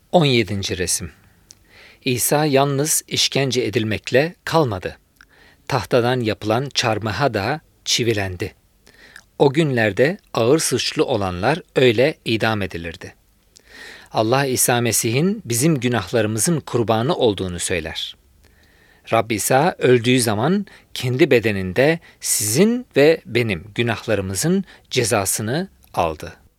17. resim. İsa yalnız işkence edilmekle kalmadı. Tahtadan yapılan çarmıha da çivilendi. O günlerde ağır suçlu olanlar öyle idam edilirdi. Allah İsa Mesih'in bizim günahlarımızın kurbanı olduğunu söyler. Rab İsa öldüğü zaman kendi bedeninde sizin ve benim günahlarımızın cezasını aldı.